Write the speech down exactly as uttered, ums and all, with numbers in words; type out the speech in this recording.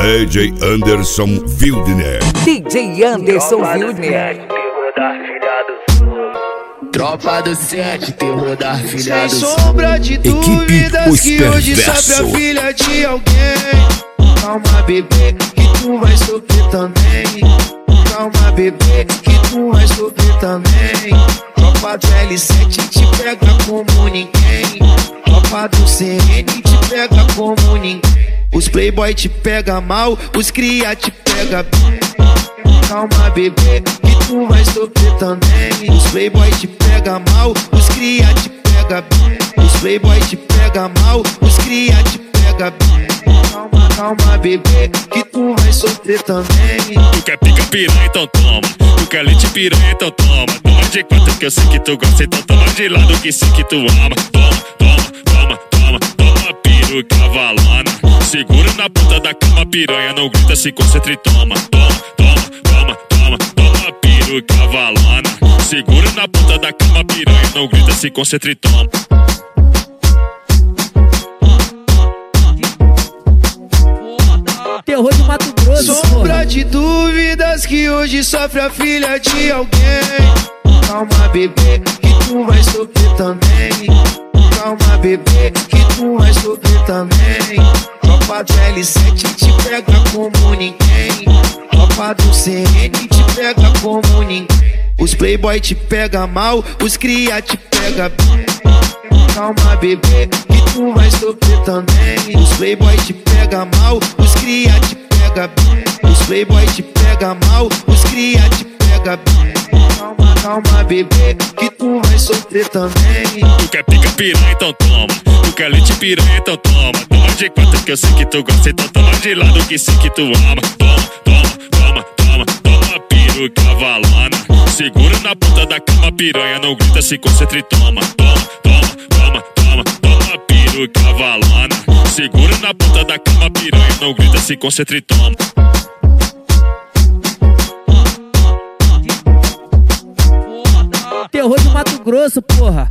D J Anderson Wildner. D J Anderson Wildner. Tropa do sete, terror da filha Sem do sombra de dúvidas que hoje sofre a filha de alguém. Calma, bebê, que tu vai sofrer também. Calma, bebê, que tu vai sofrer também. Tropa do L sete te pega como ninguém. Tropa do C N te pega como ninguém. Os playboy te pega mal, os cria te pega bem. Calma, bebê, que tu vai sofrer também. Os playboy te pega mal, os cria te pega bem. Os playboy te pega mal, os cria te pega bem. Calma, calma, bebê, que tu vai sofrer também. Tu quer pica piranha, então toma. Tu quer leite piranha, então toma. Toma de quatro que eu sei que tu gosta, então toma de lado que sei que tu ama. Toma, toma, toma, toma, toma piru cavalona. Segura na ponta da cama, piranha, não grita, se concentra e toma. Toma, toma, toma, toma, toma piru cavalona. Segura na ponta da cama, piranha, não grita, se concentra e toma. Terror de Mato Grosso. Sombra de dúvidas que hoje sofre a filha de alguém. Calma, bebê, que tu vai sofrer também. Calma, bebê, que tu vai sofrer também. Tropa do L sete te pega como ninguém. Tropa do C N te pega como ninguém. Os playboy te pega mal, os cria te pega bem. Calma, bebê, que tu vai sofrer também. Os playboy te pega mal, os cria te pega bem. Os playboy te pega mal, os cria te pega bem. Calma, calma, bebê, que tu vai sofrer também. Tu quer pica piranha, então toma. Tu quer leite piranha, então toma. Toma de quatro que eu sei que tu gosta, então toma de lado que sei que tu ama. Toma, toma, toma, toma, toma piru cavalona. Segura na ponta da cama, piranha, não grita, se concentra e toma. Toma, toma, toma, toma, toma piru cavalona. Segura na ponta da cama, piranha, não grita, se concentra e toma. Terror de Mato Grosso, porra.